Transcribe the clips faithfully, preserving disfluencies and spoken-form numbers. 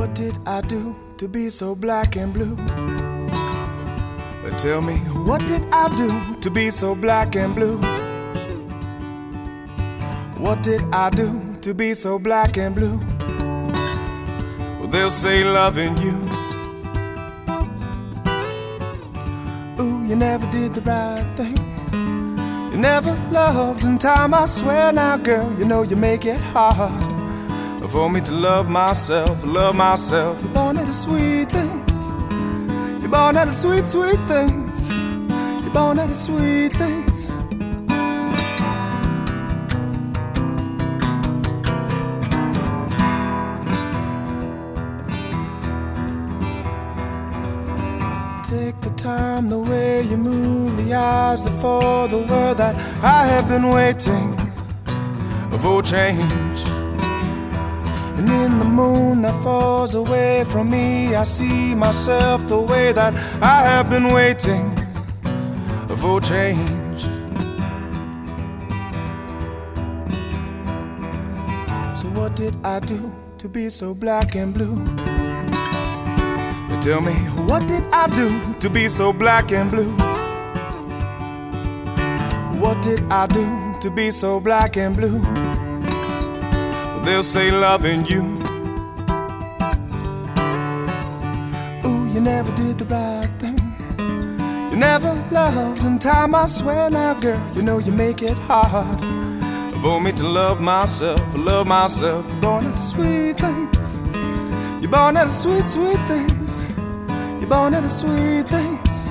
What did I do to be so black and blue? Tell me, what did I do to be so black and blue? What did I do to be so black and blue? Well, they'll say loving you. Ooh, you never did the right thing. You never loved in time, I swear now, girl, you know you make it hard for me to love myself, love myself. You're born out of sweet things. You're born out of sweet, sweet things. You're born out of sweet things. Take the time, the way you move, the eyes, the for the word that I have been waiting for change. And in the moon that falls away from me, I see myself the way that I have been waiting for change. So what did I do to be so black and blue? Tell me, what did I do to be so black and blue? What did I do to be so black and blue? They'll say loving you. Ooh, you never did the right thing. You never loved in time, I swear now, girl, you know you make it hard for me to love myself, love myself. You're born out of sweet things. You're born out of sweet, sweet things. You're born out of sweet things.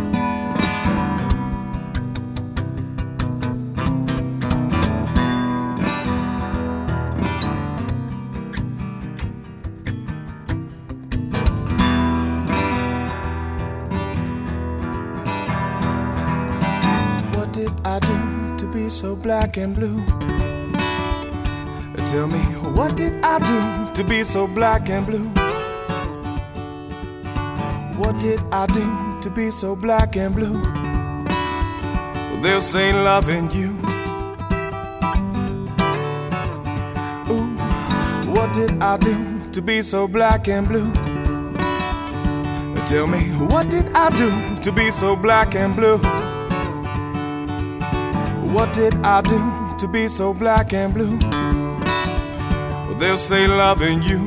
What did I do to be so black and blue? Tell me, what did I do to be so black and blue? What did I do to be so black and blue? Well, they'll say loving you. Ooh, what did I do to be so black and blue? Tell me, what did I do to be so black and blue? What did I do to be so black and blue? Well, they'll say loving you.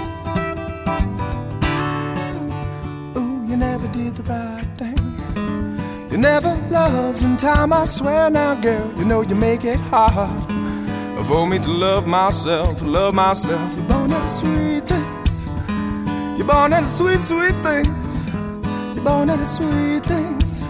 Ooh, you never did the right thing. You never loved in time, I swear now, girl, you know you make it hard for me to love myself, love myself. You're born out of sweet things. You're born out of sweet, sweet things. You're born out of sweet things.